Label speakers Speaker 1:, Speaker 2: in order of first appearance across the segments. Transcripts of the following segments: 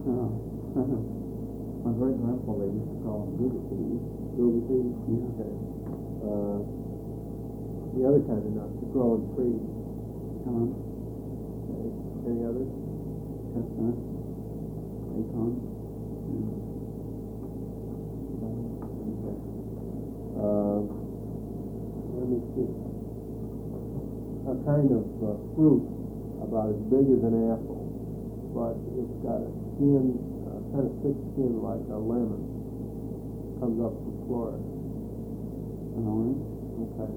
Speaker 1: My great-grandfather used to call them goober peas.
Speaker 2: Goober peas?
Speaker 1: Yeah.
Speaker 2: Okay. The other kind of nuts that grow in trees.
Speaker 1: Pecan,
Speaker 2: Okay. Any others?
Speaker 1: chestnut, acorn.
Speaker 2: Okay. Let me see. A kind of fruit about as big as an apple, but it's got a skin, kind of thick skin like a lemon. Comes up from Florida.
Speaker 1: An orange.
Speaker 2: Okay.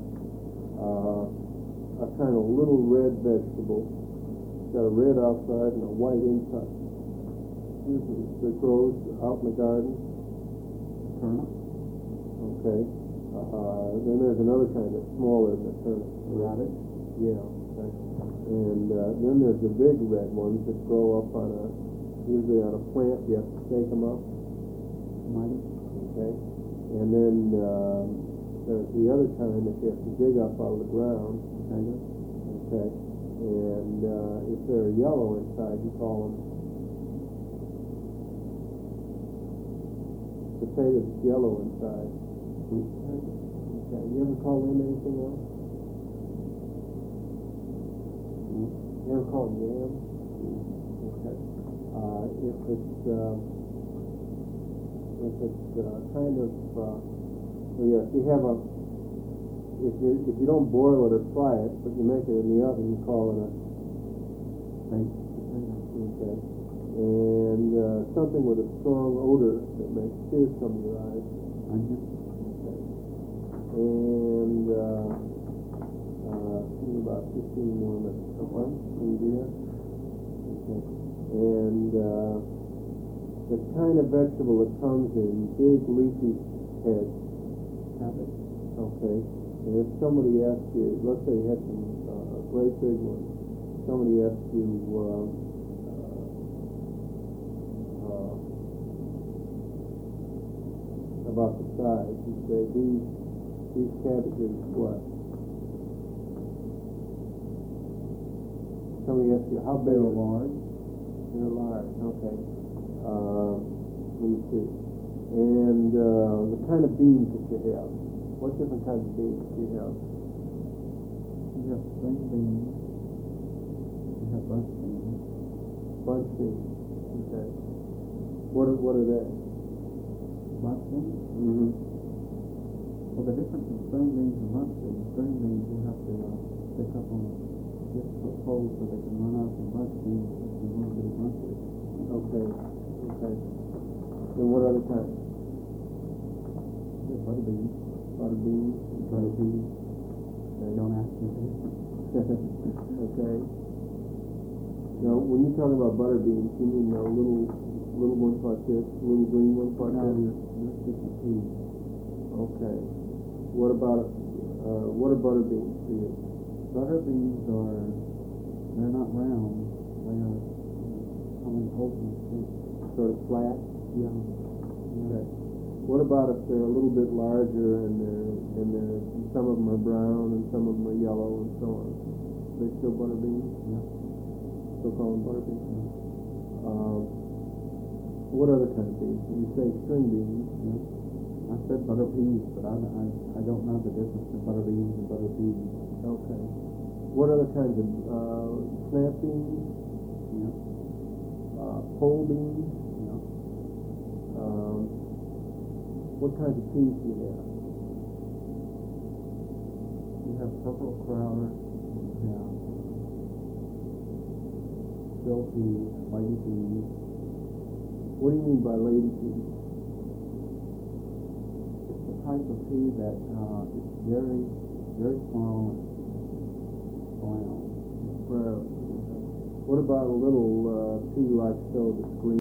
Speaker 2: A kind of little red vegetable. It's got a red outside and a white inside. That grows out in the garden.
Speaker 1: Turnip.
Speaker 2: Okay. Then there's another kind that's smaller than the turnip.
Speaker 1: Radish.
Speaker 2: Yeah. Okay. And then there's the big red ones that grow up usually on a plant. You have to stake them up.
Speaker 1: Tomato.
Speaker 2: Okay. And then there's the other kind that you have to dig up out of the ground.
Speaker 1: Potato.
Speaker 2: Okay. And if they're yellow inside, you call them potatoes yellow inside.
Speaker 1: Sweet potato.
Speaker 2: Okay. You ever call them anything else? You ever call them yam? Okay. If it's kind of yes, you have if you don't boil it or fry it, but you make it in the oven, you call it a
Speaker 1: Baked potato.
Speaker 2: okay. And something with a strong odor that makes tears come to your eyes.
Speaker 1: Onion.
Speaker 2: Okay. And about 15 more minutes. Okay. India. Okay. And the kind of vegetable that comes in big leafy heads.
Speaker 1: Cabbage.
Speaker 2: Okay. And if somebody asks you, let's say you had some great big ones, somebody asks you about the size, you say these cabbages what? Somebody asks you how big?
Speaker 1: They're large.
Speaker 2: They're large. Okay. Let me see. And the kind of beans that you have. What different kinds of beans do you have?
Speaker 1: You have string beans. You have bunch beans.
Speaker 2: Bunch beans. Okay. What are they?
Speaker 1: Bunch beans.
Speaker 2: Mm-hmm.
Speaker 1: Well, the difference in string beans and bunch beans, string beans you have to stick up on different poles so they can run out, and bunch beans you want to do bunches.
Speaker 2: Okay. Okay. Then what other kinds?
Speaker 1: There's butter beans.
Speaker 2: Butter beans.
Speaker 1: Butter peas.
Speaker 2: Okay.
Speaker 1: Don't ask me this.
Speaker 2: Okay. Now, when you're talking about butter beans, you mean little ones like this, little green ones like
Speaker 1: No,
Speaker 2: this?
Speaker 1: you're sticking peas.
Speaker 2: Okay. What about what are butter beans for you?
Speaker 1: Butter beans they're not round. They are coming open stick.
Speaker 2: Sort of flat?
Speaker 1: Yeah.
Speaker 2: Okay. What about if they're a little bit larger and some of them are brown and some of them are yellow and so on? They still butter beans?
Speaker 1: Yeah.
Speaker 2: Still call them butter beans?
Speaker 1: Yeah.
Speaker 2: What other kind of beans? You say string beans.
Speaker 1: Yeah. I said butter peas, but I don't know the difference in butter beans and butter peas.
Speaker 2: Okay. What other kinds of snap beans?
Speaker 1: Yeah.
Speaker 2: Pole beans?
Speaker 1: Yeah.
Speaker 2: What kinds of peas do you have?
Speaker 1: You have purple crowder. You have bill peas, lady peas.
Speaker 2: What do you mean by lady peas?
Speaker 1: It's the type of pea that it's very, very small and brown.
Speaker 2: Brown. What about a little pea like so that's green?